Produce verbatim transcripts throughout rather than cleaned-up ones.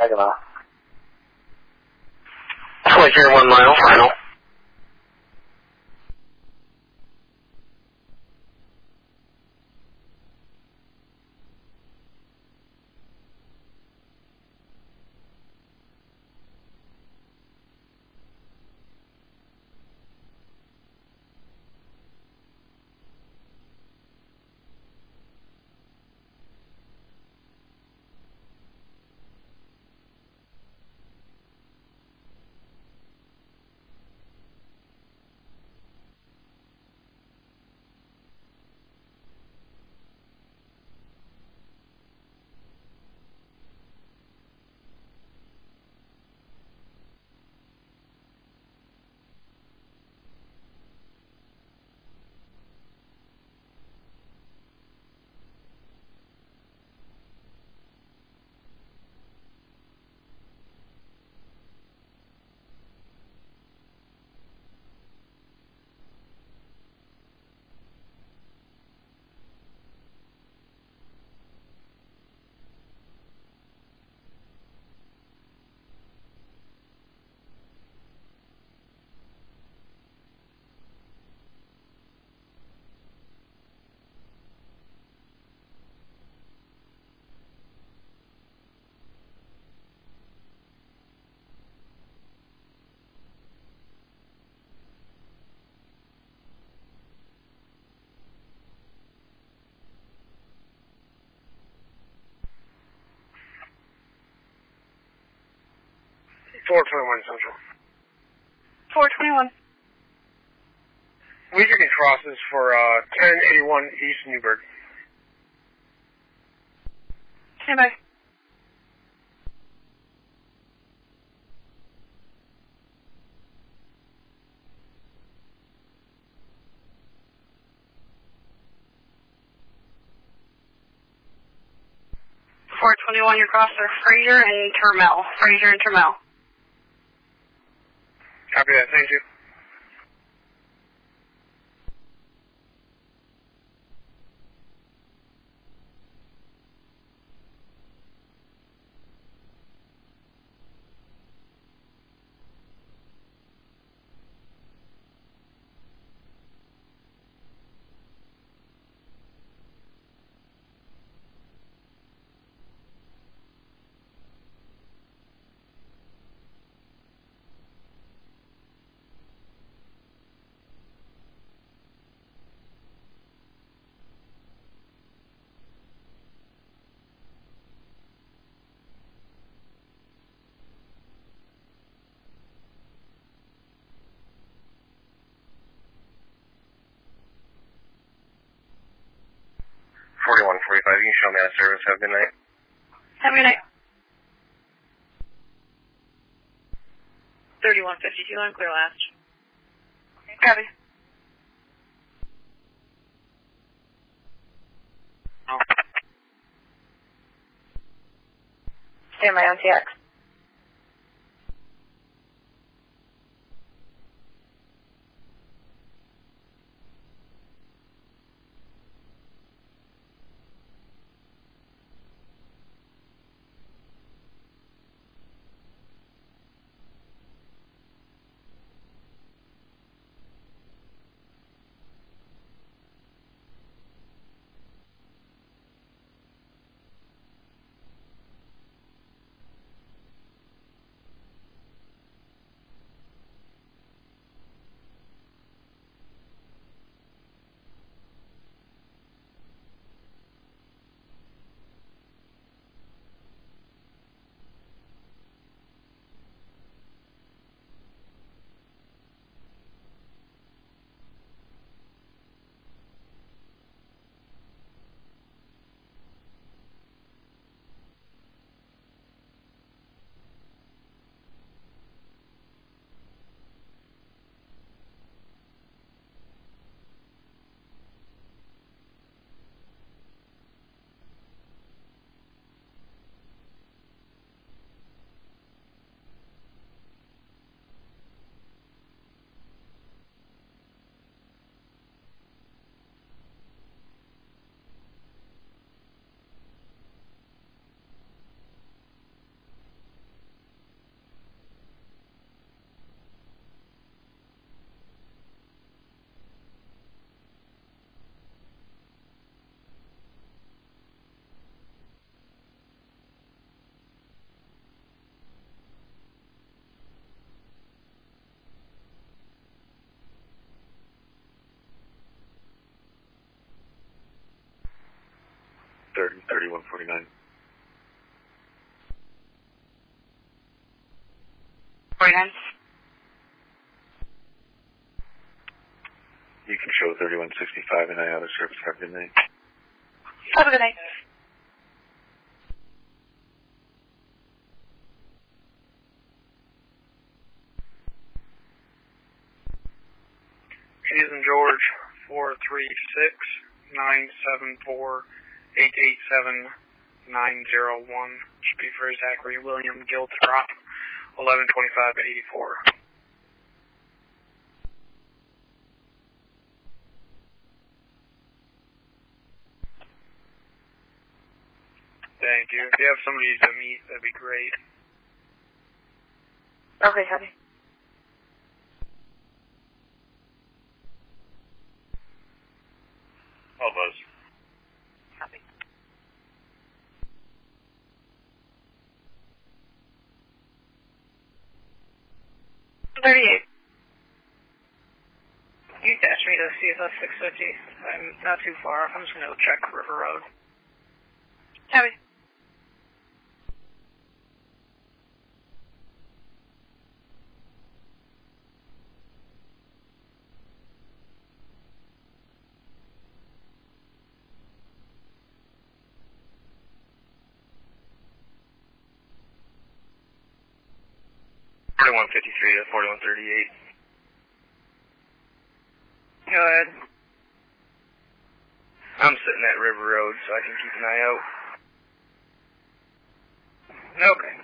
Second mile. twenty-three, one mile, final. four twenty-one Central. four twenty-one. Weakerton crosses for uh, ten eighty-one East Newburgh. Stand by. four twenty-one, your crosser, Fraser and Termel. Fraser and Termel. Copy that, thank you. forty-one forty-five, you can show me that service. Have a good night. Have a good night. thirty-one fifty-two on clear last. Copy. Oh. Stand by on T X. thirty-one forty-nine. forty-nine. You can show thirty-one sixty-five and I out of service. Have a good night. Have a good night. Susan George, four three six, nine seven four, eight eight seven, nine zero one. Should be for Zachary William Giltrop, eleven twenty-five eighty-four. Thank you. If you have somebody to meet, that'd be great. Okay, copy. All buzz. Copy. thirty-eight. You dash me to C S S six fifty. I'm not too far. I'm just going to go check River Road. Copy. forty-one fifty-three to forty-one thirty-eight. Go ahead. I'm sitting at River Road, so I can keep an eye out. Okay.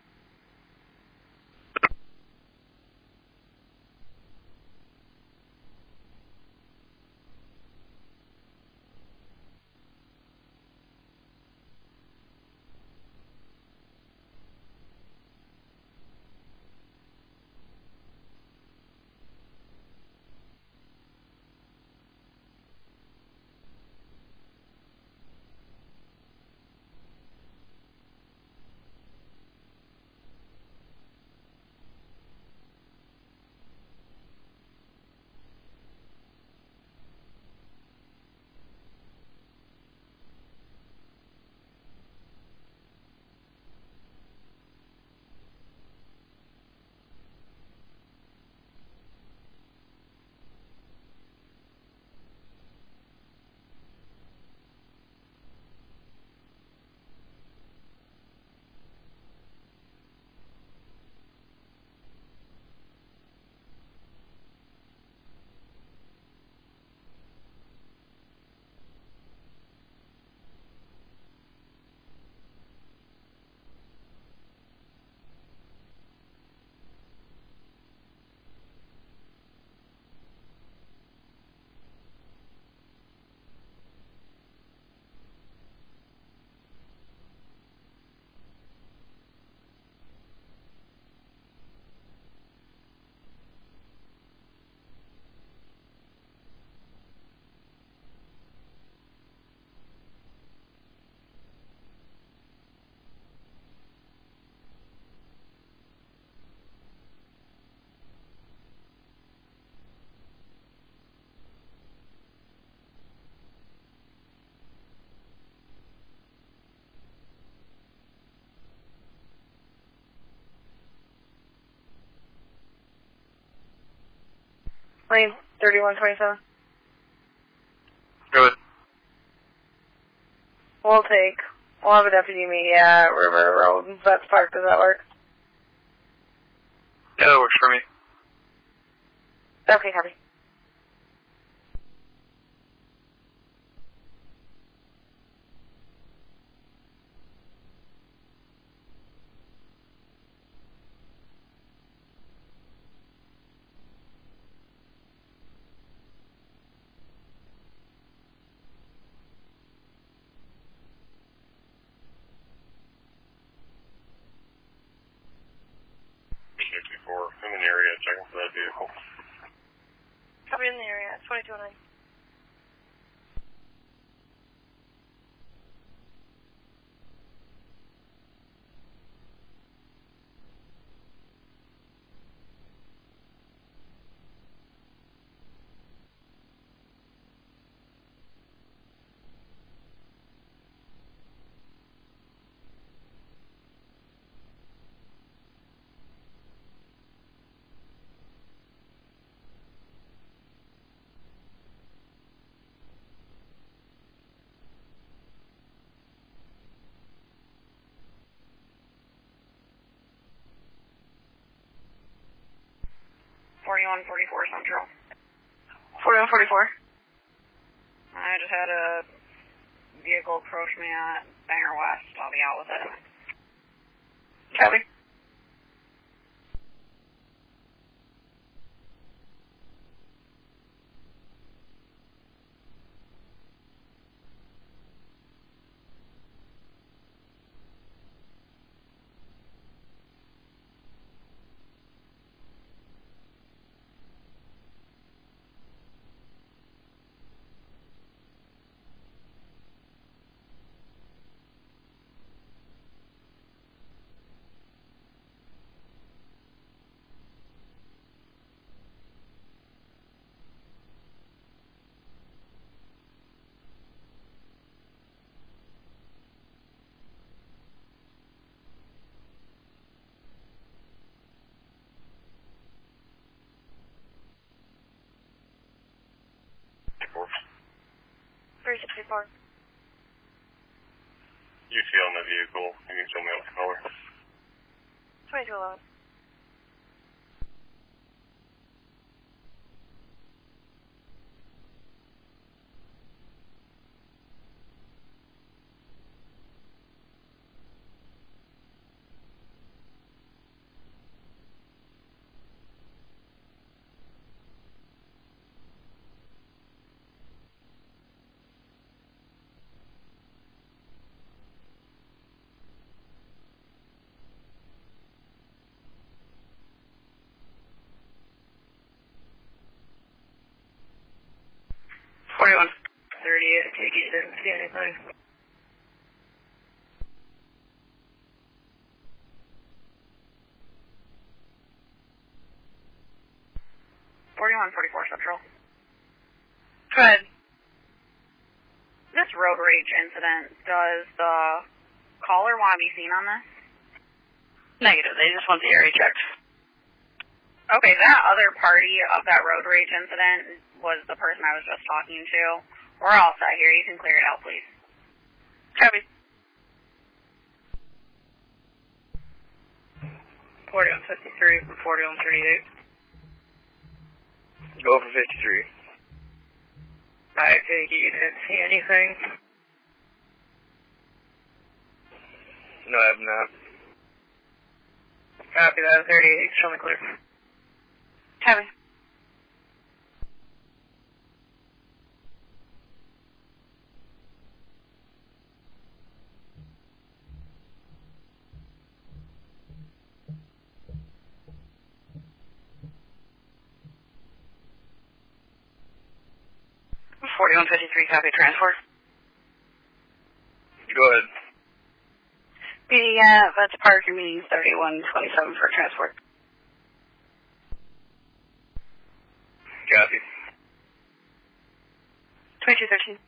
Lane, thirty-one twenty-seven. Good. We'll take, we'll have a deputy meet at River Road. That's park. Does that work? Yeah, that works for me. Okay, copy. fifty-four. I'm in the area checking for that vehicle. Copy in the area. twenty-two oh nine. forty-one forty-four Central. forty-one forty-four. I just had a vehicle approach me at Banger West. I'll be out with it. Copy. three sixty-four. You see on the vehicle. You can show me what color. twenty-two eleven. forty-one. thirty-eight, I take it, didn't see anything. forty-one forty-four Central. Go ahead. This road rage incident, does the caller want to be seen on this? Negative. They just want the area checked. Okay, that other party of that road rage incident was the person I was just talking to. We're all set here. You can clear it out, please. Copy. forty-one fifty-three from forty-one thirty-eight. Go for fifty-three. I take it you didn't see anything. No, I have not. Copy that, thirty-eight. Show me clear. Copy. forty-one fifty-three, copy transport. Go ahead. B D, uh, that's parking meeting thirty-one twenty-seven for transport. Copy. twenty-two thirteen.